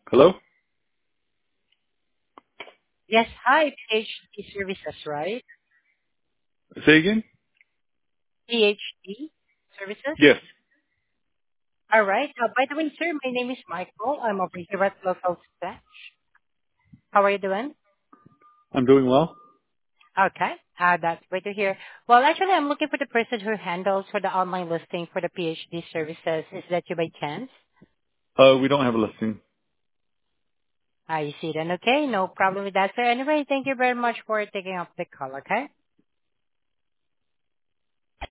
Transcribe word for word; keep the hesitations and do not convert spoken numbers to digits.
Hello? Yes, hi, PhD services, right? Say again? PhD services? Yes, All right. Uh, by the way, sir, my name is Michael. I'm over here at Local Tech. How are you doing? I'm doing well. Okay. Uh, that's great to hear. Well, actually, I'm looking for the person who handles for the online listing for the PhD services. Is that you by chance? Uh, we don't have a listing. I see then. Okay. No problem with that, sir. Anyway, thank you very much for taking up the call, okay?